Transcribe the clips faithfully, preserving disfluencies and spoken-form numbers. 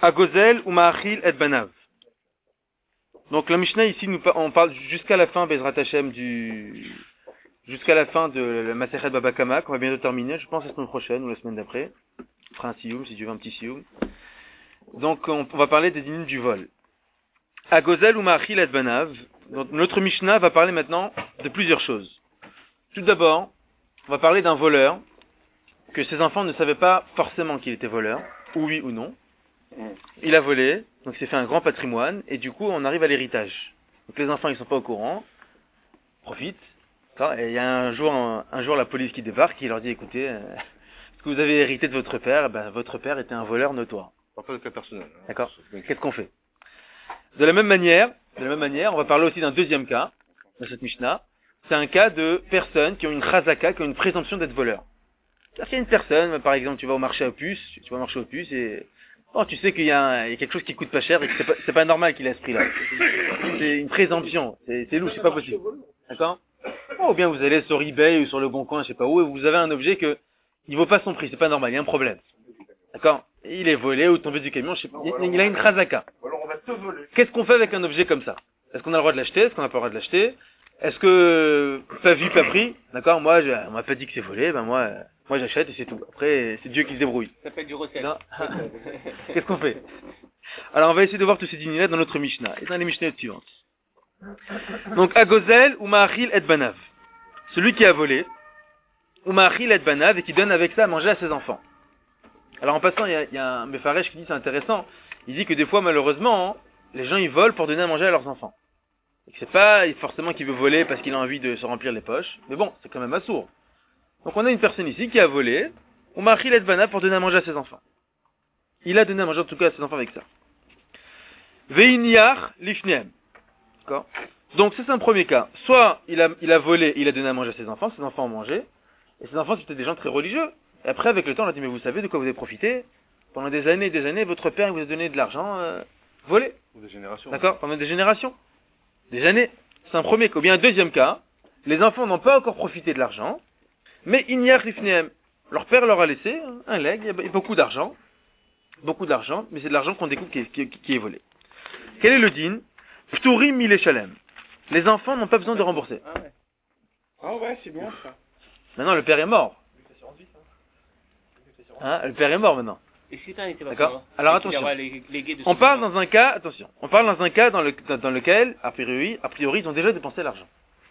Agozel ou Ma'achil et Banav. Donc la Mishnah ici, nous, on parle jusqu'à la fin, Bezrat Hashem, du, jusqu'à la fin de la Masechet Baba Kama, qu'on va bientôt terminer, je pense la semaine prochaine ou la semaine d'après. On fera un sioum, si tu veux un petit sioum. Donc on, on va parler des dînes du vol. Agozel ou Ma'achil et Banav. Donc notre Mishnah va parler maintenant de plusieurs choses. Tout d'abord, on va parler d'un voleur, que ses enfants ne savaient pas forcément qu'il était voleur, ou oui ou non. Il a volé, donc il s'est fait un grand patrimoine, et du coup on arrive à l'héritage. Donc les enfants ils sont pas au courant, profitent, et il y a un jour, un, un jour la police qui débarque, qui leur dit écoutez, euh, ce que vous avez hérité de votre père, ben, votre père était un voleur notoire. Pas de cas personnel. Hein. D'accord. Qu'est-ce qu'on fait? De la même manière, de la même manière, on va parler aussi d'un deuxième cas, dans cette Mishnah. C'est un cas de personnes qui ont une chazaka, qui ont une présomption d'être voleurs. C'est-à-dire qu'il y a une personne, par exemple, tu vas au marché aux puces, tu vas au marché aux puces et oh, tu sais qu'il y, a il y a quelque chose qui coûte pas cher et que c'est pas, c'est pas normal qu'il ait ce prix-là. C'est une présomption. C'est, c'est louche, c'est pas possible. D'accord? Oh, ou bien vous allez sur eBay ou sur le Bon Coin, je sais pas où, et vous avez un objet que, il vaut pas son prix, c'est pas normal, il y a un problème. D'accord? Il est volé ou tombé du camion, je sais pas, il, il a une chazaka. Qu'est-ce qu'on fait avec un objet comme ça? Est-ce qu'on a le droit de l'acheter? Est-ce qu'on n'a pas le droit de l'acheter? Est-ce que, pas vu, pas pris? D'accord? Moi, je, on m'a pas dit que c'est volé, ben moi, moi j'achète et c'est tout. Après, c'est Dieu qui se débrouille. Ça fait du recel. Qu'est-ce qu'on fait? Alors, on va essayer de voir tous ces dîners-là dans notre Mishnah et dans les Mishnahs suivantes. Donc, Agozel ou Ma'achil et Banav. Celui qui a volé, ou Ma'achil et Banav, et qui donne avec ça à manger à ses enfants. Alors, en passant, il y a, il y a un Mefaresh qui dit, c'est intéressant, il dit que des fois, malheureusement, les gens, ils volent pour donner à manger à leurs enfants. Et que c'est pas forcément qu'il veut voler parce qu'il a envie de se remplir les poches, mais bon, c'est quand même assourd. Donc, on a une personne ici qui a volé, ou Ma'achil et Banav pour donner à manger à ses enfants. Il a donné à manger en tout cas à ses enfants avec ça. Ve'iniyach lifneem. D'accord? Donc, ça c'est un premier cas. Soit il a, il a volé, il a donné à manger à ses enfants, ses enfants ont mangé, et ses enfants c'était des gens très religieux. Et après, avec le temps, on a dit, mais vous savez de quoi vous avez profité? Pendant des années et des années, votre père vous a donné de l'argent, euh, volé. Des générations. D'accord? Pendant des générations. Des années. C'est un premier cas. Ou bien un deuxième cas, les enfants n'ont pas encore profité de l'argent, mais inyach lifneem. Leur père leur a laissé un leg, il y a beaucoup d'argent. Beaucoup d'argent, mais c'est de l'argent qu'on découpe qui est, qui, qui est volé. Quel est le din? Pturim mile shalem. Les enfants n'ont pas besoin de rembourser. Ah ouais. Ah ouais, c'est bien ça. Maintenant, le père est mort. Hein, le père est mort maintenant. Et si t'en étais pas D'accord? mort, Alors et qu'il attention. aura lé- légué de On son parle vivant. dans un cas, attention, on parle dans un cas dans, le, dans, dans lequel, a priori, a priori, ils ont déjà dépensé l'argent.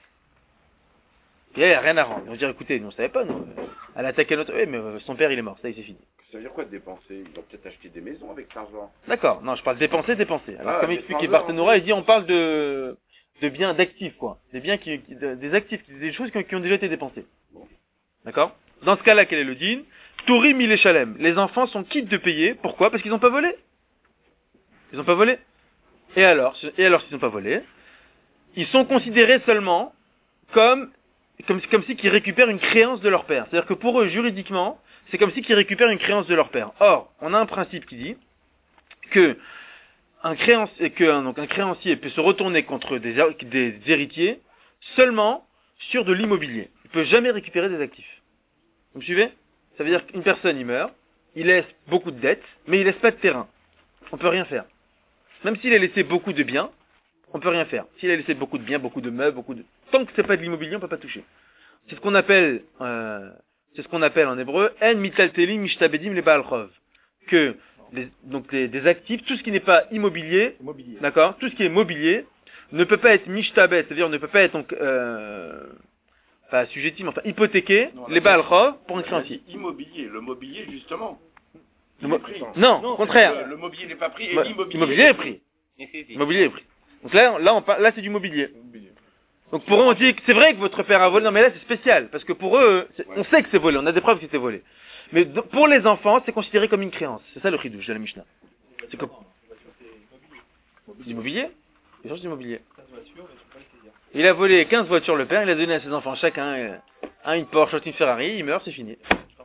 Et là, il n'y a rien à rendre. Ils vont dire, écoutez, nous on savait pas, nous. Elle a attaqué notre... Oui, mais euh, son père, il est mort, ça y est, c'est fini. Ça veut dire quoi de dépenser? Ils vont peut-être acheter des maisons avec cet argent. D'accord, non, je parle dépenser, dépenser. Alors, Ah, comme mais explique sans Barthénoura, il dit, on parle de, de biens, d'actifs, quoi. Des biens qui, qui- de- des actifs, des choses qui ont, qui ont déjà été dépensées. D'accord? Dans ce cas-là, quel est le din? Tourim il shalem. Les enfants sont quittes de payer. Pourquoi? Parce qu'ils n'ont pas volé. Ils n'ont pas volé. Et alors, et alors s'ils n'ont pas volé, ils sont considérés seulement comme, comme, comme si qu'ils récupèrent une créance de leur père. C'est-à-dire que pour eux, juridiquement, c'est comme si qu'ils récupèrent une créance de leur père. Or, on a un principe qui dit que un créancier, que, donc un créancier peut se retourner contre des, des héritiers seulement sur de l'immobilier. Il peut jamais récupérer des actifs. Vous me suivez? Ça veut dire qu'une personne, il meurt, il laisse beaucoup de dettes, mais il laisse pas de terrain. On peut rien faire. Même s'il a laissé beaucoup de biens, on peut rien faire. S'il a laissé beaucoup de biens, beaucoup de meubles, beaucoup de... Tant que c'est pas de l'immobilier, on peut pas toucher. C'est ce qu'on appelle, euh, c'est ce qu'on appelle en hébreu, en mitaltelim mishtabedim le baal chov. Que, les, donc les, des actifs, tout ce qui n'est pas immobilier, Mobilier. d'accord, tout ce qui est mobilier, ne peut pas être mishtabed, c'est-à-dire ne peut pas être, donc, euh, pas assujetti, mais enfin hypothéqué, Non, les baal chov pour un créancier. Immobilier. Le mobilier, justement. Le Il mo- est pris. Non, Non, au contraire. Le, le mobilier n'est pas pris et Mo- l'immobilier. Immobilier est pris. Et c'est dit. Immobilier est pris. Donc là, là, on parle, là, c'est du mobilier. Donc pour eux, on dit que c'est vrai que votre père a volé. Non, mais là, c'est spécial. Parce que pour eux, c'est- on sait que c'est volé. On a des preuves que c'est volé. Mais d- pour les enfants, c'est considéré comme une créance. C'est ça le chidouche de la Mishnah. C'est comme... L'immobilier? Les gens d'immobilier. Il a volé quinze voitures, le père. Il a donné à ses enfants chacun euh, un une Porsche, l'autre une Ferrari. Il meurt, c'est fini.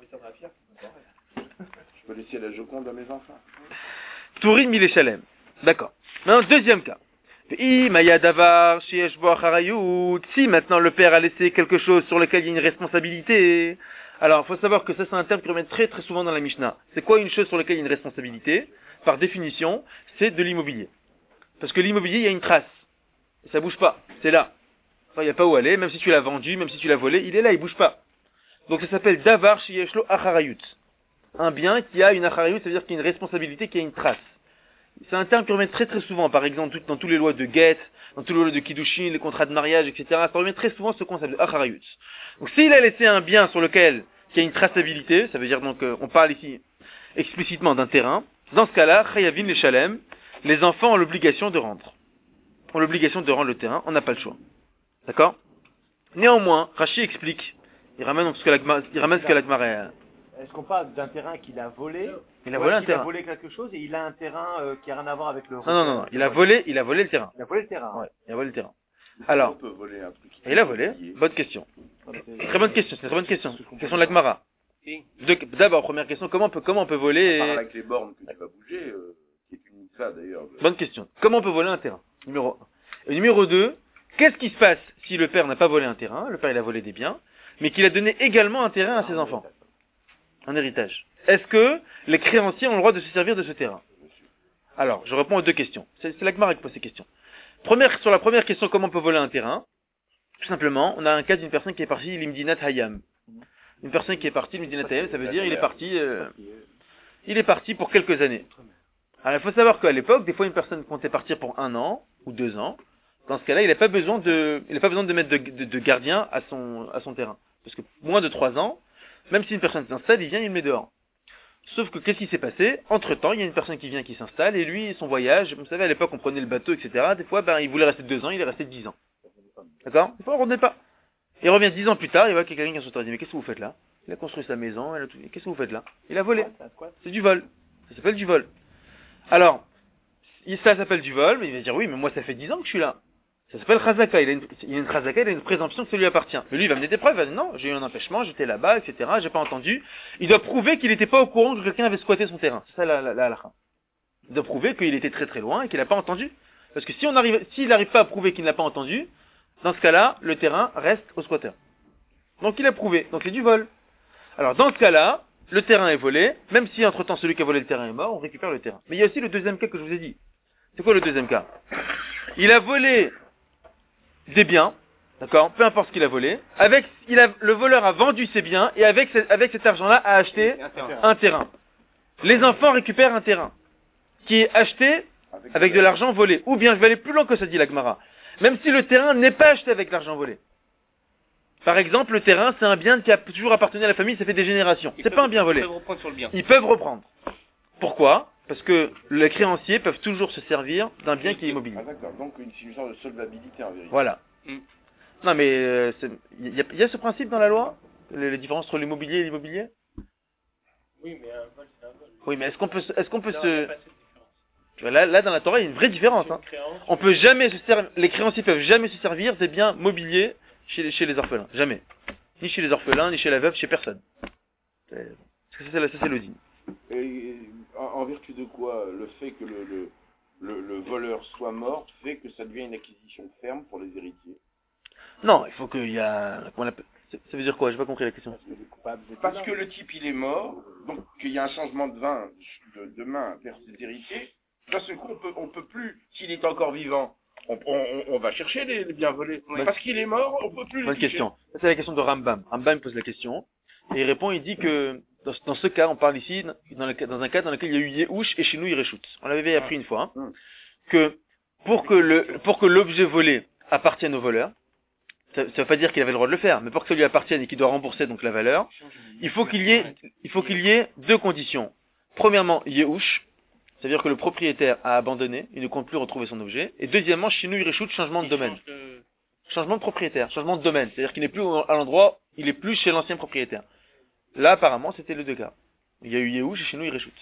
Je peux laisser la Joconde à mes enfants. Tourin mille shalem. D'accord. Maintenant, deuxième cas. Si maintenant le père a laissé quelque chose sur lequel il y a une responsabilité, alors il faut savoir que ça c'est un terme qui revient très très souvent dans la Mishnah. C'est quoi une chose sur laquelle il y a une responsabilité? par définition, c'est de l'immobilier. Parce que l'immobilier, il y a une trace. Ça bouge pas. C'est là. Enfin, il n'y a pas où aller. Même si tu l'as vendu, même si tu l'as volé, il est là, il bouge pas. Donc ça s'appelle davar sheyeshlo acharayut. Un bien qui a une acharayut, ça veut dire qu'il y a une responsabilité, qui a une trace. C'est un terme qui revient très très souvent, par exemple, dans toutes les lois de guet, dans toutes les lois de kiddushin, les contrats de mariage, et cetera. Ça revient très souvent ce concept de acharayut. Donc s'il a laissé un bien sur lequel il y a une traçabilité, ça veut dire donc, euh, on parle ici explicitement d'un terrain, dans ce cas-là, chayavin les shalem, les enfants ont l'obligation de rendre. Ont l'obligation de rendre le terrain, on n'a pas le choix. D'accord? Néanmoins, Rashi explique, il ramène donc ce que la Gemara- il ramène ce que la Gemara est. Est-ce qu'on parle d'un terrain qu'il a volé? Il a ou volé un est-ce qu'il terrain. a volé quelque chose et il a un terrain euh, qui a rien à voir avec le... Non, non, non, non, il a volé, il a volé le terrain. Il a volé le terrain. Ouais, il a volé le terrain. On Alors, peut voler un truc. il a volé, bonne question. Très bonne question, c'est une très bonne question. Question de la Gemara. Si. Deux- D'abord, première question, comment on peut, comment on peut voler Parle et... avec les bornes que tu vas bouger, euh, qui est une mitzvah d'ailleurs. Bonne question. Comment on peut voler un terrain? Numéro un. Et numéro deux, qu'est-ce qui se passe si le père n'a pas volé un terrain, le père il a volé des biens, mais qu'il a donné également un terrain à ses enfants? Un héritage. Est-ce que les créanciers ont le droit de se servir de ce terrain? Alors, je réponds aux deux questions. C'est c'est la Gemara qui pose ces questions. Première, sur la première question, comment on peut voler un terrain? Tout simplement, on a un cas d'une personne qui est partie l'imdinat hayam. Une personne qui est partie l'imdinat hayam, ça veut dire il est parti, euh, il est parti pour quelques années. Alors, il faut savoir qu'à l'époque, des fois, une personne comptait partir pour un an ou deux ans. Dans ce cas-là, il n'a pas besoin de, il n'a pas besoin de mettre de, de, de gardien à son, à son terrain. Parce que moins de trois ans, même si une personne s'installe, il vient, il le met dehors. Sauf que qu'est-ce qui s'est passé? Entre-temps, il y a une personne qui vient, qui s'installe, et lui, son voyage, vous savez, à l'époque, on prenait le bateau, et cetera. Des fois, ben, il voulait rester deux ans, il est resté dix ans. D'accord? Des fois, on revenait pas. Il revient dix ans plus tard, il voit qu'il y a quelqu'un qui se dit, mais qu'est-ce que vous faites là? Il a construit sa maison, elle a tout... qu'est-ce que vous faites là? Il a volé. C'est du vol. Ça s'appelle du vol. Alors, ça s'appelle du vol, mais il va dire, oui, mais moi, ça fait dix ans que je suis là. Ça s'appelle chazaka. Il a une, il a une chazaka, il a une présomption que ça lui appartient. Mais lui, il va mener des preuves. Il va dire, non, j'ai eu un empêchement, j'étais là-bas, et cetera. J'ai pas entendu. Il doit prouver qu'il n'était pas au courant que quelqu'un avait squatté son terrain. C'est ça la, la, la halakha. Il doit prouver qu'il était très très loin et qu'il n'a pas entendu. Parce que si on arrive, s'il n'arrive pas à prouver qu'il n'a pas entendu, dans ce cas-là, le terrain reste au squatteur. Donc il a prouvé. Donc c'est du vol. Alors dans ce cas-là, le terrain est volé. Même si entre-temps celui qui a volé le terrain est mort, on récupère le terrain. Mais il y a aussi le deuxième cas que je vous ai dit. C'est quoi le deuxième cas? Il a volé des biens, d'accord, peu importe ce qu'il a volé. Avec, il a, le voleur a vendu ses biens et avec, ce- avec cet argent-là a acheté Un terrain. un terrain. Les enfants récupèrent un terrain qui est acheté avec de l'argent volé. Ou bien, je vais aller plus loin que ça dit la Gemara. Même si le terrain n'est pas acheté avec l'argent volé. Par exemple, le terrain, c'est un bien qui a toujours appartenu à la famille, ça fait des générations. Ils C'est peuvent- pas un bien volé. Ils peuvent reprendre sur le bien. Ils peuvent reprendre. Pourquoi? Parce que les créanciers peuvent toujours se servir d'un bien qui est immobilier. Ah d'accord, donc une, c'est une sorte de solvabilité en vérité. Voilà. Mm. Non mais euh, c'est- il y, a- il y a ce principe dans la loi, les, les différences entre l'immobilier et l'immobilier. Oui, mais un vol, c'est un vol. Oui, mais est-ce qu'on peut, se- est-ce qu'on peut Non, il y a se, pas cette différence. tu vois, là, là dans la Torah, il y a une vraie différence. C'est Hein. une créance. On peut jamais se servir, les créanciers peuvent jamais se servir des biens mobiliers chez les, chez les orphelins, jamais. Ni chez les orphelins, ni chez la veuve, chez personne. C'est- Parce que ça c'est, la- ça, c'est le dîme. Et en, en vertu de quoi le fait que le, le, le, le voleur soit mort fait que ça devient une acquisition ferme pour les héritiers? Non, il faut qu'il y a, comment on appelle- ça ça veut dire quoi? J'ai pas compris la question. Parce que le type il est mort, donc qu'il y a un changement de, vin, de, de main vers ses héritiers, d'un seul coup on peut, on peut plus, s'il est encore vivant, on, on, on va chercher les, les biens volés. Ouais. Parce qu'il est mort, on peut plus les Bonne toucher. question. Ça, c'est la question de Rambam. Rambam pose la question et il répond, il dit que dans, ce- dans ce cas, on parle ici dans, le, cas- dans un cas dans lequel il y a eu Yehush et chez nous Ireshut. On l'avait appris une fois, hein, que pour que le pour que l'objet volé appartienne au voleur, ça ne veut pas dire qu'il avait le droit de le faire, mais pour que ça lui appartienne et qu'il doit rembourser donc la valeur, il faut qu'il y ait il faut qu'il y ait deux conditions. Premièrement, Yehush, c'est-à-dire que le propriétaire a abandonné, il ne compte plus retrouver son objet, et deuxièmement, chez nous Ireshut, changement de Il domaine. change de- Changement de propriétaire, changement de domaine, c'est-à-dire qu'il n'est plus au- à l'endroit, il est plus chez l'ancien propriétaire. Là, apparemment, c'était les deux cas. Il y a eu Yehush et chez nous, il réchoute.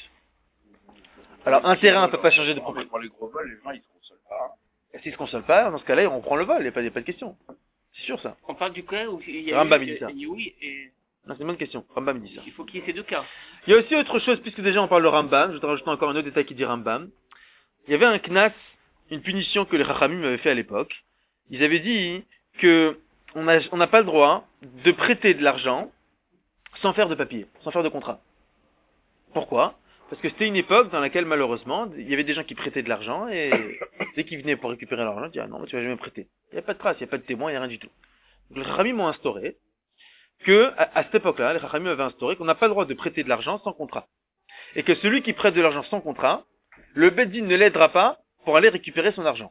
Alors, un terrain ne peut pas changer de Pour les, propriétaire. pour les gros vols, les gens ils se consolent pas. Et s'il se console pas, dans ce cas-là, on prend le vol, il n'y a pas, il y a pas de question. C'est sûr, ça. On parle du cas où il y a Rambam, eu, il dit ça. euh, oui, et Non, c'est une bonne question. Rambam dit ça. il faut qu'il y ait ces deux cas. Il y a aussi autre chose, puisque déjà on parle de Rambam, je vais te rajouter encore un autre détail qui dit Rambam. Il y avait un knas, une punition que les Chachamim avaient fait à l'époque. Ils avaient dit que on n'a on n'a pas le droit de prêter de l'argent sans faire de papier, sans faire de contrat. Pourquoi? Parce que c'était une époque dans laquelle, malheureusement, il y avait des gens qui prêtaient de l'argent et dès qu'ils venaient pour récupérer l'argent, ils disaient, ah non, mais tu vas jamais prêter. Il n'y a pas de trace, il n'y a pas de témoin, il n'y a rien du tout. Donc, les Chachamim ont instauré que, à, à cette époque-là, les Chachamim avaient instauré qu'on n'a pas le droit de prêter de l'argent sans contrat. Et que celui qui prête de l'argent sans contrat, le Beddin ne l'aidera pas pour aller récupérer son argent.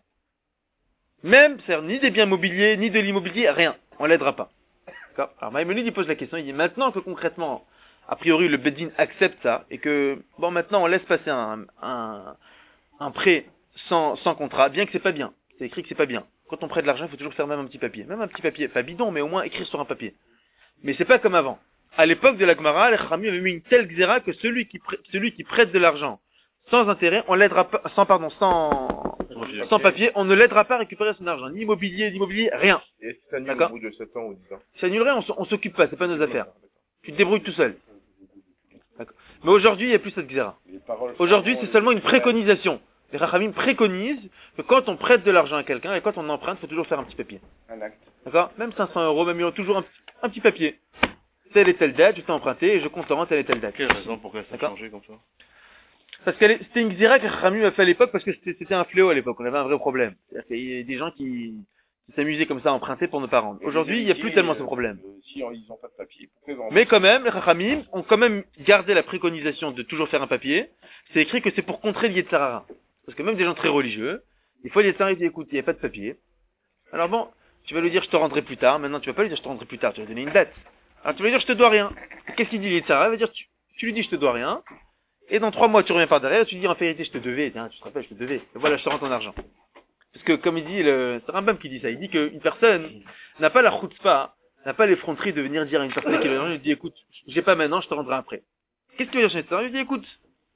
Même, c'est ni des biens mobiliers, ni de l'immobilier, rien. On l'aidera pas. D'accord? Alors, Maïmonide, il pose la question, il dit, maintenant que concrètement, a priori, le Beddin accepte ça, et que, bon, maintenant, on laisse passer un, un, un prêt sans, sans contrat, bien que c'est pas bien. C'est écrit que c'est pas bien. Quand on prête de l'argent, il faut toujours faire même un petit papier. Même un petit papier, pas bidon, mais au moins écrire sur un papier. Mais c'est pas comme avant. À l'époque de la Gemara, les Chachamim avaient mis une telle xéra que celui qui, prête, celui qui prête de l'argent sans intérêt, on l'aidera pas, sans, pardon, sans, sans papier, on ne l'aidera pas à récupérer son argent. Ni immobilier, ni immobilier, rien. Et si ça annule D'accord. au bout de sept ans ou dix ans? Ça annulerait, on, s- on s'occupe pas, c'est pas nos affaires. Tu te débrouilles tout seul. D'accord. Mais aujourd'hui, il n'y a plus cette xéra. Les paroles Aujourd'hui, sont- c'est seulement une préconisation. Les Chachamim préconisent que quand on prête de l'argent à quelqu'un et quand on emprunte, il faut toujours faire un petit papier. Un acte. D'accord? Même cinq cents euros, même il y a toujours un, un petit papier. Telle et telle date, je t'ai emprunté et je compte en telle et telle date. Quelle raison pourquoi ça a D'accord. changé comme ça? Parce que c'était une xéra que Chachamim a fait à l'époque parce que c'était c'était un fléau à l'époque. On avait un vrai problème. C'est-à-dire qu'il y a des gens qui, qui s'amusaient comme ça à emprunter pour ne pas rendre. Aujourd'hui, il n'y a plus tellement ce problème. Euh, si on- ils n'ont pas de papier, pourquoi ils en Mais quand même, les Chachamim ont quand même gardé la préconisation de toujours faire un papier. C'est écrit que c'est pour contrer le Yetzer Hara. Parce que même des gens très religieux, des fois le Yetzer Hara dit écoute, il n'y a pas de papier. Alors bon, tu vas lui dire je te rendrai plus tard. Maintenant tu vas pas lui dire je te rendrai plus tard, tu vas lui donner une date. Alors tu vas lui dire je te dois rien. Qu'est-ce qu'il dit le Yetzer Hara? Il va dire tu, tu lui dis je te dois rien. Et dans trois mois tu reviens par derrière, tu lui dis en vérité je te devais, tiens, tu te rappelles je te devais. Et voilà, je te rends ton argent. Parce que comme il dit, le, c'est Rambam qui dit ça, il dit qu'une personne n'a pas la chutzpah, n'a pas l'effronterie de venir dire à une personne qui lui dit écoute, j'ai pas maintenant, je te rendrai après. Qu'est-ce qu'il veut dire chez ça? Il dit écoute,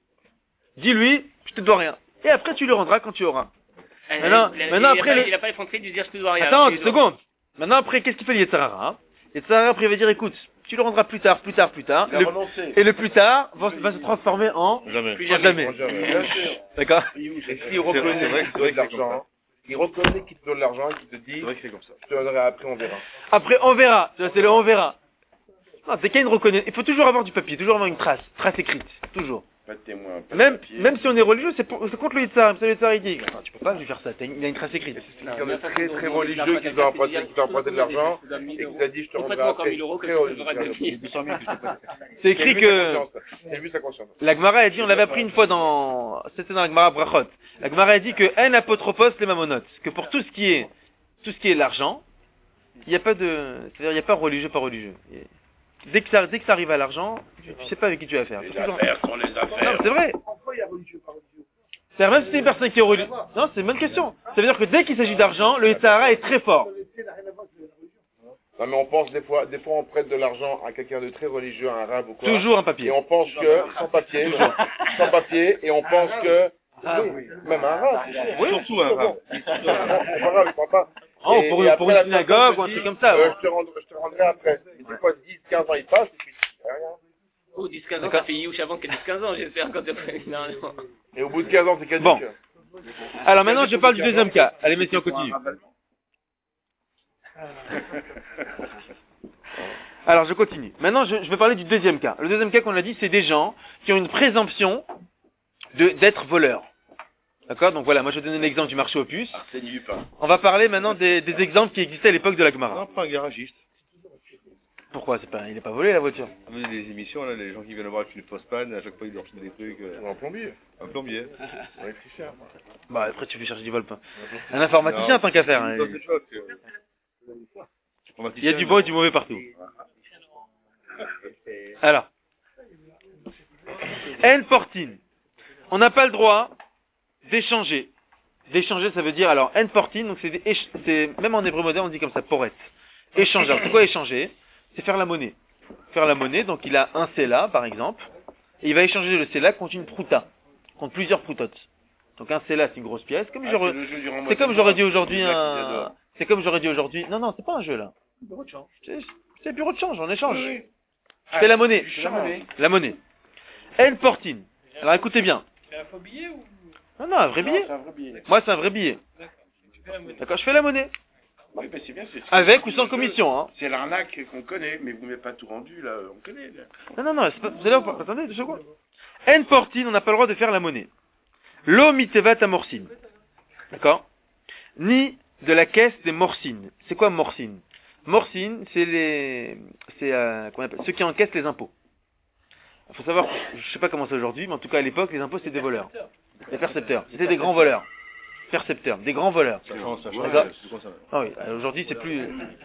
dis-lui, je te dois rien. Et après tu lui rendras quand tu auras. Euh, Maintenant- il a- maintenant, il a après, pas- le- Il a pas effronté de dire je te dois rien. Attends, Il une doit- seconde. Maintenant après, qu'est-ce qu'il fait le Yetzer Hara? Le Yetzer Hara après il va dire écoute, tu le rendras plus tard, plus tard, plus tard. Il a Le- renoncé. et le plus tard va, va se transformer en Jamais. Plus en jamais. jamais. Bien sûr. D'accord? Et C'est s'il vrai, c'est reconnaît vrai qu'il que te c'est donne comme l'argent, il reconnaît qu'il te donne l'argent et qu'il te dit, C'est vrai que c'est comme ça. je te donnerai après, on verra. Après on verra. Tu vois, c'est le on verra. Non, c'est qu'il y a une reconnaissance. Il faut toujours avoir du papier, toujours avoir une trace, trace écrite, toujours. Pas de témoin. pas de Même, papier. même si on est religieux, c'est, pour- c'est contre le Yitzhar. Le Yitzhar, il dit, attends, tu peux pas lui faire ça, t'as une- il a une trace écrite. C'est quelqu'un de très très religieux qui doit emprunter, qui doit emprunter de l'argent et qui t'a dit je te rendrai Complètement comme après. mille euros que Très tu religieux. devras donner. deux cent mille, je sais pas. C'est écrit que, J'ai vu sa conscience. la Gemara a dit, on l'avait appris une fois dans, c'était dans la Gemara Brachot. La Gemara a dit que en apotropos les mamonotes. Que pour tout ce qui est, tout ce qui est l'argent, il n'y a pas de, c'est-à-dire il n'y a pas religieux, pas religieux. Et dès que ça, dès que ça arrive à l'argent, tu, tu sais pas avec qui tu vas faire. Les Faut toujours- affaires sont les Non, affaires. c'est vrai. C'est-à-dire même si c'est une personne qui est religieuse. Non, c'est une bonne question. Ça veut dire que dès qu'il s'agit d'argent, le Yitzhar Hara est très fort. Non mais on pense des fois, des fois on prête de l'argent à quelqu'un de très religieux, un arabe ou quoi. Toujours un Et papier. on pense que, sans papier, sans papier, et on pense que, oui, même un arabe, c'est sûr. Oui. Surtout un arabe. Un arabe, il prend pas. Oh, Et- pour, et pour après, une la synagogue personne ou un te truc dit, comme ça. euh, ouais. je, te rendrai, je te rendrai après. Et des fois, dix, quinze ans, ils passent, et puis, rien. Oh, dix quinze ans, D'accord. ça fait Youch avant qu'il ait dix quinze ans, j'espère, quand tu as Non, non. Et au bout de quinze ans, c'est caduque. Bon. Alors maintenant, je parle du deuxième cas. Allez, messieurs, on continue. Alors, je continue. Maintenant, je, je vais parler du deuxième cas. Le deuxième cas qu'on a dit, c'est des gens qui ont une présomption de, d'être voleurs. D'accord? Donc voilà, moi je vais donner l'exemple du marché aux puces. Arsène Lupin. On va parler maintenant des, des exemples qui existaient à l'époque de la Gemara. Non, pas un garagiste. Pourquoi? C'est pas, il n'est pas volé la voiture. On a des émissions, là, les gens qui viennent voir avec une fausse panne, à chaque fois ils leur filent des trucs. euh, Un plombier. un plombier. Un électricien. Bah après tu fais chercher du vol pas. Un informaticien Non, tant qu'à faire. hein. ça, c'est chouette, que- Il y a du bon et du mauvais partout. Alors. En portine. On n'a pas le droit d'échanger. D'échanger, ça veut dire, alors, en portine, donc c'est, des éch- c'est, même en hébreu moderne, on dit comme ça, poret. Échanger. Alors, c'est quoi échanger? C'est faire la monnaie. Faire la monnaie, donc il a un sela, par exemple, et il va échanger le sela contre une prouta, contre plusieurs proutotes. Donc un sela, c'est une grosse pièce, comme Ah, j'aurais, c'est le jeu du renvoi c'est comme de j'aurais bras. dit aujourd'hui C'est là qu'ils un, adorent. c'est comme j'aurais dit aujourd'hui, non, non, c'est pas un jeu, là. C'est, c'est bureau de change, on échange. Oui. C'est la monnaie. du change. La monnaie. En portine. Alors écoutez bien. C'est un faux billet ou Non, non, un vrai billet. C'est un vrai billet. Moi, c'est un vrai billet. tu fais la monnaie? D'accord, je fais la monnaie. Oui, mais c'est bien. c'est- Avec ou sans commission, hein. C'est l'arnaque qu'on connaît, mais vous m'avez pas tout rendu, là, on connaît. Là. Non, non, non, c'est pas, vous allez voir, attendez, deux secondes. En portine, on n'a pas le droit de faire la monnaie. Lo mitevat amorcine. D'accord? Ni de la caisse des morcines. C'est quoi morcine? Morcine, c'est les, c'est, euh, qu'on appelle, ceux qui encaissent les impôts. Il faut savoir, je sais pas comment c'est aujourd'hui, mais en tout cas à l'époque, les impôts c'était des voleurs. Des percepteurs. C'était des grands voleurs. Percepteurs, des grands voleurs. Ça change, ça D'accord. change. c'est quoi ça? Ah oui, aujourd'hui c'est plus...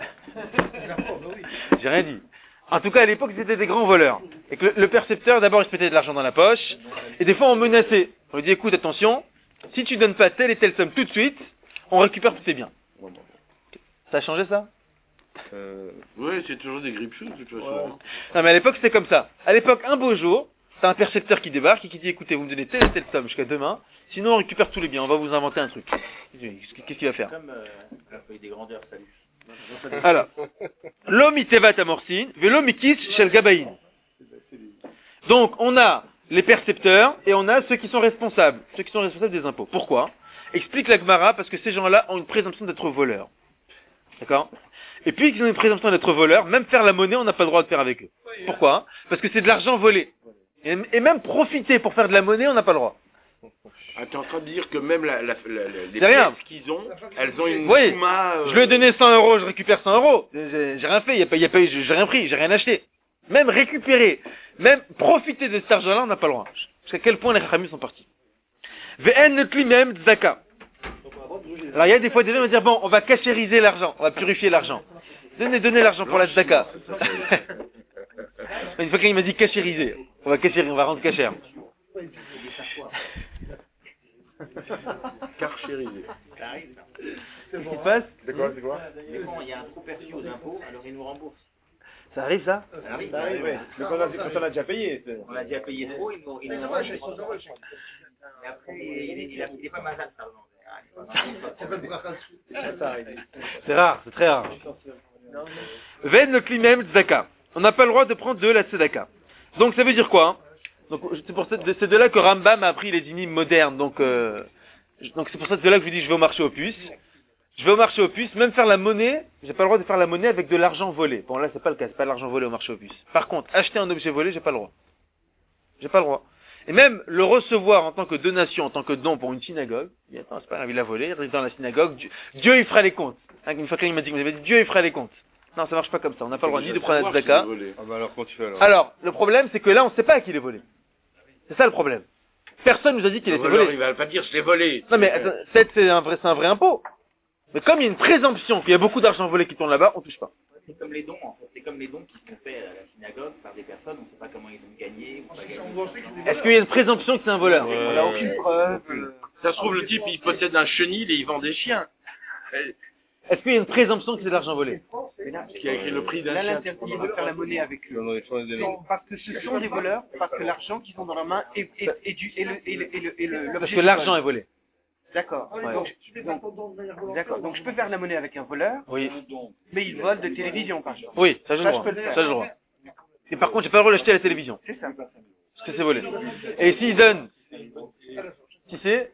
J'ai rien dit. En tout cas à l'époque c'était des grands voleurs. Et que le, le percepteur d'abord il se mettait de l'argent dans la poche, et des fois on menaçait. On lui dit écoute attention, si tu donnes pas telle et telle somme tout de suite, on récupère tous tes biens. Ouais, bon. Ça a changé ça? Euh, Oui, c'est toujours des grippes-choux, de toute façon. Non mais à l'époque c'était comme ça. À l'époque un beau jour, t'as un percepteur qui débarque et qui dit écoutez vous me donnez telle et telle somme jusqu'à demain, sinon on récupère tous les biens, on va vous inventer un truc. Qu'est-ce qu'il va faire? Comme euh, la feuille des grandeurs, salut. Alors, l'homme itevat amorcine, velo mikis shel gabaïn. Donc, on a les percepteurs et on a ceux qui sont responsables, ceux qui sont responsables des impôts. Pourquoi? Explique la Gemara, parce que ces gens-là ont une présomption d'être voleurs. D'accord? Et puis qu'ils ont une présomption d'être voleurs, même faire la monnaie, on n'a pas le droit de faire avec eux. Pourquoi? Parce que c'est de l'argent volé. Et, et même profiter pour faire de la monnaie, on n'a pas le droit. Ah, t'es en train de dire que même la, la, la, la- les C'est rien. pièces qu'ils ont, elles ont une Oui. souma, euh, Je lui ai donné cent euros, je récupère cent euros. J'ai j'ai rien fait, y a pas, y a pas, eu- j'ai rien pris, j'ai rien acheté. Même récupérer, même profiter de cet argent-là, on n'a pas le droit. Jusqu'à quel point les Chachamim sont partis. V'en même zaka. Alors il y a des fois des gens qui vont dire bon, on va cachériser l'argent, on va purifier l'argent. Donnez, donnez l'argent pour la zaka. Une fois qu'il m'a dit cachériser, on va cachériser, on va rendre cachère. carchérisé. Qu'est-ce qui se passe? C'est quoi, c'est quoi? Mais bon, il y a un trop perçu aux impôts, alors ils nous remboursent. Ça arrive ça? Ça arrive, Ça arrive, ouais. Mais quand on a, quand on a déjà payé. c'est- On a déjà payé trop, ils nous, ils nous remboursent. Et après, il est, il a- il est pas mal cet argent. Ça arrive. C'est rare, c'est très rare. Ven le klimem tzedaka. On n'a pas le droit de prendre de la tzedaka. Donc ça veut dire quoi? Donc c'est pour cette, c'est de là que Rambam a appris les dynimes modernes. Donc euh, je- donc c'est pour ça que de là que je vous dis je vais au marché aux puces. Je vais au marché aux puces, même faire la monnaie, j'ai pas le droit de faire la monnaie avec de l'argent volé. Bon là c'est pas le cas, c'est pas de l'argent volé au marché aux puces. Par contre, acheter un objet volé, j'ai pas le droit. J'ai pas le droit. Et même le recevoir en tant que donation, en tant que don pour une synagogue, il dit, attends, c'est pas grave, il a volé, il arrive dans la synagogue, Dieu, Dieu il fera les comptes. Hein, une fois qu'il m'a dit, vous avez dit, Dieu il fera les comptes. Non, ça marche pas comme ça, on n'a pas le droit ni de prendre la tzedaka. Ah bah alors comment tu fais alors? Alors, le problème c'est que là on sait pas à qui il est volé. C'est ça le problème. Personne nous a dit qu'il le était voleur, volé. il va pas dire je l'ai volé. Non mais attends, peut-être c'est un vrai, c'est un vrai impôt. Mais comme il y a une présomption qu'il y a beaucoup d'argent volé qui tourne là-bas, on touche pas. C'est comme les dons, en fait. C'est comme les dons qui sont faits à la synagogue par des personnes, on ne sait pas comment ils ont gagné ou pas gagné. Est-ce qu'il y a une présomption que c'est un voleur? Ouais. On n'a aucune preuve. euh. Ça se trouve, le type, il possède un chenil et il vend des chiens. Est-ce qu'il y a une présomption que c'est de l'argent volé? Qui a écrit le prix d'un Là, chien. l'interdit de faire la monnaie avec eux. Non, non, il faut des noms. C'est parce que ce sont des voleurs, parce que l'argent qu'ils ont dans la main est, est, est du, est le, est le, est le, est le, Parce l'objet que du l'argent vol. est volé. D'accord. Ouais. Donc, donc, d'accord. Donc, je peux faire la monnaie avec un voleur, Oui. mais il vole de télévision, par exemple. Oui, ça j'ai le Ça, droit. je peux le faire. Ça j'ai le droit. Et par contre, j'ai pas le droit d'acheter à la télévision. C'est ça. Parce que c'est volé. Et s'ils donnent, qui c'est?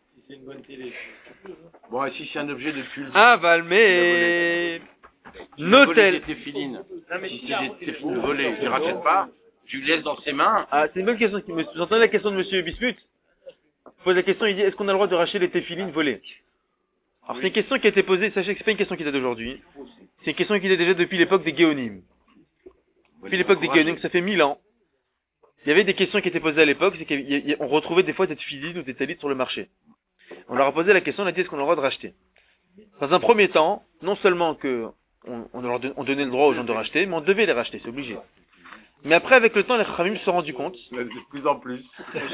Bon, et si c'est un objet de culte. Un valmé. Notel. Des téfilines. Si c'est des téfilines volées, tu ne rachètes pas, tu le laisses dans ses mains. Ah, c'est une bonne question. qui me- Vous entendez la question de monsieur Bismuth? Il pose la question, il dit, est-ce qu'on a le droit de racheter les téfilines volées? Alors c'est une question qui a été posée, sachez que c'est pas une question qui date d'aujourd'hui. C'est une question qui date déjà depuis l'époque des Géonim. Depuis l'époque des Géonim, ça fait mille ans. Il y avait des questions qui étaient posées à l'époque, c'est qu'on retrouvait des fois des tefilines ou des talites sur le marché. On leur a posé la question, on a dit est-ce qu'on a le droit de racheter? Dans un premier temps, non seulement que on, on, leur don- on donnait le droit aux gens de racheter, mais on devait les racheter, c'est obligé. Mais après, avec le temps, les Chachamim se sont rendus compte Mais de plus en plus.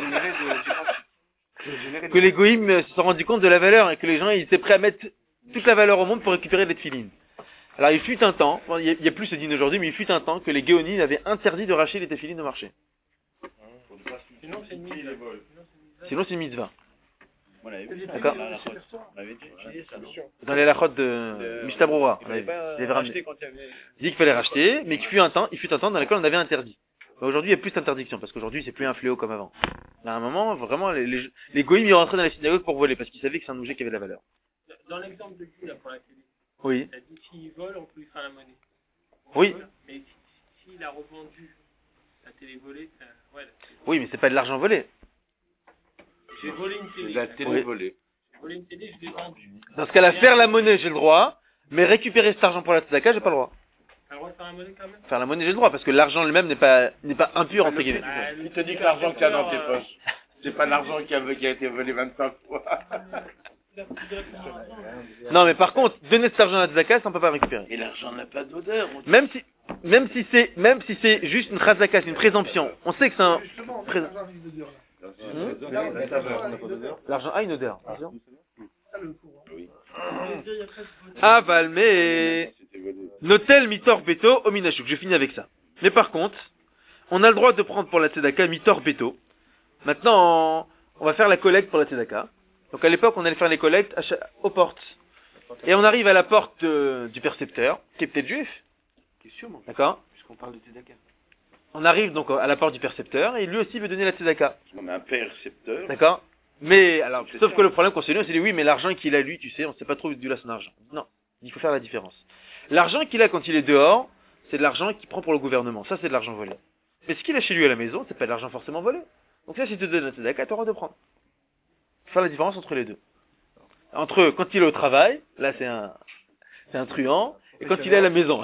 que les Goïms euh, se sont rendus compte de la valeur et que les gens ils étaient prêts à mettre toute la valeur au monde pour récupérer des tefilines. Alors il fut un temps, bon, il n'y a, il y a plus ce dîne aujourd'hui, mais il fut un temps que les Géonim avaient interdit de racheter les tefilines au marché. Sinon c'est une Sinon c'est une mitzvah. On l'avait vu, D'accord. dans la lachotte. On avait utilisé ça, non? Dans les lachotes de Euh, Mishtabroura. Il On avait fallait pas il avait ramené. acheter quand il y avait... Il dit qu'il fallait racheter, mais qu'il fut un temps, il fut un temps dans lequel on avait interdit. Mais aujourd'hui, il n'y a plus d'interdiction, parce qu'aujourd'hui, c'est plus un fléau comme avant. À un moment, vraiment, les, les, les goïms, ils rentraient dans les synagogues pour voler, parce qu'ils savaient que c'est un objet qui avait de la valeur. Dans l'exemple de qui, là, pour la télé? Oui. T'as dit s'il vole, on peut lui faire la monnaie. Oui. Mais si- si- s'il a revendu la télé volée, ça... ouais, la télé- Oui, mais c'est pas de l'argent volé. j'ai volé une télé. La télé Oui. volée. J'ai volé une télé, je l'ai vendue. Dans ce cas-là, faire la monnaie, j'ai le droit. Mais récupérer cet argent pour la tzedaka, j'ai pas le droit. T'as le droit de faire la monnaie quand même? Faire la monnaie, j'ai le droit, parce que l'argent lui-même n'est pas, n'est pas impur, entre guillemets. Bah, Il te dit que l'argent qu'il y a dans tes euh, poches, c'est pas l'argent qui a, qui a été volé vingt-cinq fois. Non, mais par contre, donner cet argent à la tzedaka, ça on peut pas le récupérer. Et l'argent n'a pas d'odeur. Même si, même si c'est, même si c'est juste une tzedaka, c'est une présomption. On sait que c'est un, Justement, Prés- l'argent avec l'odeur, là. Hmm Là, on est d'accord avec l'odeur. l'argent a une odeur. bien sûr. Ça, le courant. Oui. Il y a presque- Aval, mais, C'était volé. notel mitor beto au minashuk. Je finis avec ça. Mais par contre, on a le droit de prendre pour la tzedaka mitor beto. Maintenant, on va faire la collecte pour la tzedaka. Donc à l'époque, on allait faire les collectes à cha- aux portes. Et on arrive à la porte euh, du percepteur, qui est peut-être juif. T'es sûr, mon D'accord? puisqu'on parle de Tzedaka. On arrive donc à la porte du percepteur, et lui aussi veut donner la tzedaka. On a un percepteur. D'accord? Mais, alors, C'est sauf ça. que le problème qu'on s'est dit, on s'est dit, oui, mais l'argent qu'il a lui, tu sais, on sait pas trop d'où il a son argent. Non. Il faut faire la différence. L'argent qu'il a quand il est dehors, c'est de l'argent qu'il prend pour le gouvernement. Ça, c'est de l'argent volé. Mais ce qu'il a chez lui à la maison, c'est pas de l'argent forcément volé. Donc là, si tu te donnes la tzedaka, tu auras de prendre. Faut faire la différence entre les deux. Entre quand il est au travail, là, c'est un, c'est un truand, et quand il est à la maison.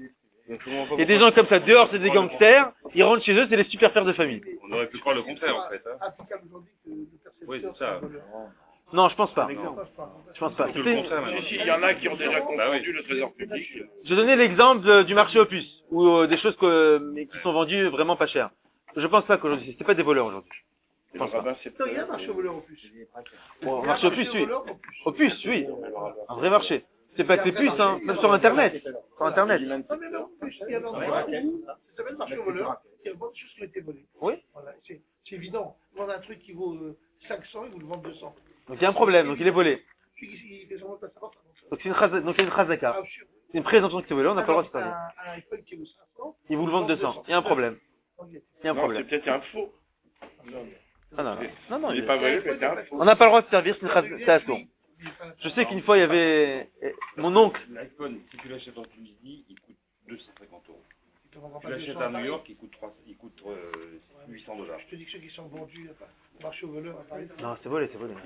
Il y a des gens comme ça, dehors, c'est des gangsters, ils rentrent chez eux, c'est des super pères de famille. On aurait pu croire le contraire, en fait. Hein. Applicable aujourd'hui que le percepteur. Oui, c'est ça. un voleur. Non, je pense pas. Je pense pas. Je pense pas. C'est le C'est- contraire, maintenant. Si, si, il y en a qui ont déjà Bah oui. confondu le trésor public. Je donnais l'exemple de- du marché aux puces, ou euh, des choses que, mais qui sont vendues vraiment pas cher. Je pense pas qu'aujourd'hui, c'est pas des voleurs aujourd'hui. Le pense pas. rabbin, c'est Non, il y a un marché au voleur au plus. Bon, Il y a un marché aux puces, oui. voleur au plus. Aux puces, oui. Un vrai marché. C'est pas que des puces, hein, même sur Internet. Sur Internet. Non, mais non, en plus, il y a un endroit où ça s'appelle marché au voleur, il y a beaucoup de choses qui ont été volées. Oui. Voilà, c'est c'est évident. Vendre un truc qui vaut euh, cinq cents, il vous le vend deux cents. Donc il y a un problème, donc il est volé. Celui qui il fait seulement pas savoir ça. Donc c'est une chaz- donc il y a une chazaka. Ah, sûr. C'est une présomption que c'est volé, on n'a pas le droit de se Alors, servir. un, un iPhone qui vaut cinq cents. Ils vous le vendent deux cents. Il y a un problème. Ok. Il y a un Non, c'est problème. peut-être un faux. Non, non, non. Non, non, Il il n'est est- pas volé, c'est un faux. On n'a pas le droit de servir, c'est une chaz- c'est à tour. Je sais qu'une fois il y avait eh, mon oncle. L'iPhone, si tu l'achètes en Tunisie, il coûte deux cent cinquante euros. Il te vendra Tu pas deux l'achètes cents à à New Paris. York, il coûte, trois, il coûte euh, huit cents dollars. Je te dis que ceux qui sont vendus au marché au voleur à Paris. Non, c'est volé, c'est volé.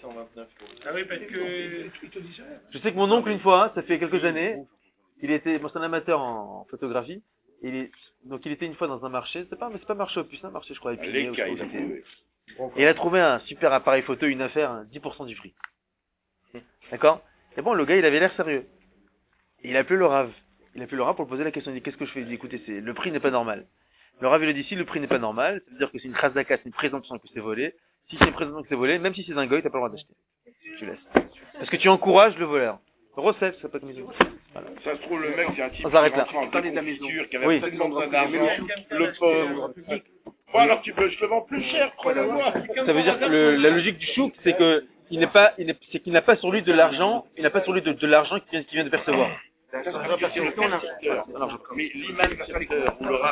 Ah oui, parce que... Il te dit rien. Je sais que mon oncle une fois, ça fait quelques années, il était, bon, c'est un amateur en photographie. Il est, donc il était une fois dans un marché, c'est pas, mais c'est pas marché au puce, c'est un marché je crois épinay Les ou cas, je il sais a pas où c'était. trouvé. Et il a trouvé un super appareil photo, une affaire, hein, dix pour cent du prix. D'accord? Et bon, le gars, il avait l'air sérieux. Et il a appelé le Rav. Il a appelé le Rav pour lui poser la question. Il dit, qu'est-ce que je fais? Il dit, écoutez, c'est, le prix n'est pas normal. Le Rav, il a dit, si le prix n'est pas normal, ça veut dire que c'est une chazaka, c'est une présomption que c'est volé. Si c'est une présomption que c'est volé, même si c'est un goy, t'as pas le droit d'acheter. Tu laisses. Parce que tu encourages le voleur. Recette, ça peut être mis. Voilà. Ça se trouve, le mec, c'est un type On s'arrête qui là. rentre en Parlez de la maison. confiture, qui avait Oui. absolument besoin d'argent, le pauvre. Bon, alors tu peux, je te vends plus cher, prenez-moi. Ça veut dire que le- la logique du chouk, c'est que il n'est pas, il n'est- c'est qu'il n'a pas sur lui de l'argent, il n'a pas sur lui de, de l'argent qu'il vient, qu'il vient de percevoir. Ça, c'est parce que c'est le percepteur. Mais l'imam percepteur, ou le